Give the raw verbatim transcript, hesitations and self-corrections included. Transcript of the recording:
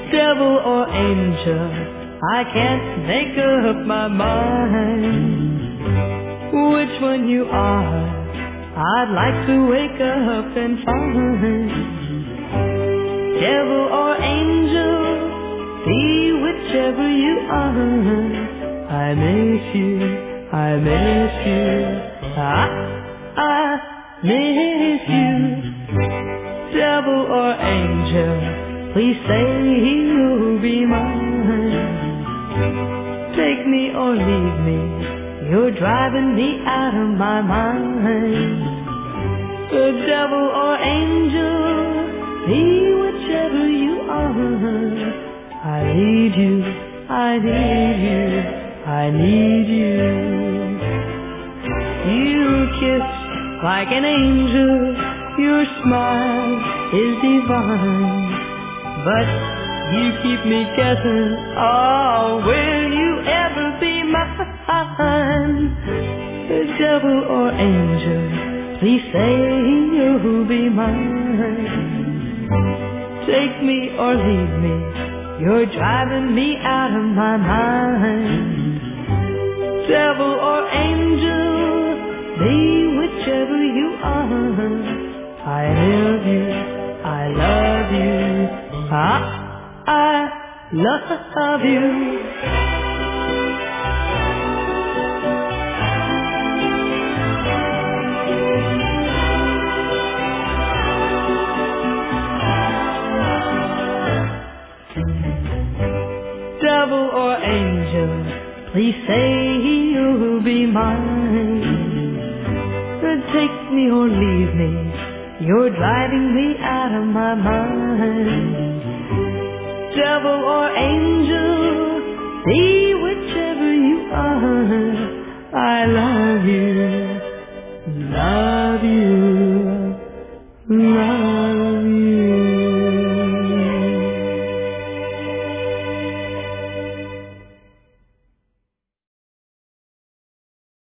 Devil or angel, I can't make up my mind which one you are. I'd like to wake up and find. Devil or angel, be whichever you are. I miss you, I miss you, I, I miss you. Devil or angel, please say you'll be mine. Take me or leave me, you're driving me out of my mind. The devil or angel, be whichever you are. I need you, I need you, I need you. You kiss like an angel, your smile is divine, but you keep me guessing, oh, will you ever be mine? The devil or angel, please say you'll be mine. Take me or leave me, you're driving me out of my mind. Devil or angel, be whichever you are. I love you, I love you, I, I love you. Devil or angel, please say you'll be mine. Take me or leave me, you're driving me out of my mind. Devil or angel, be whichever you are. I love you,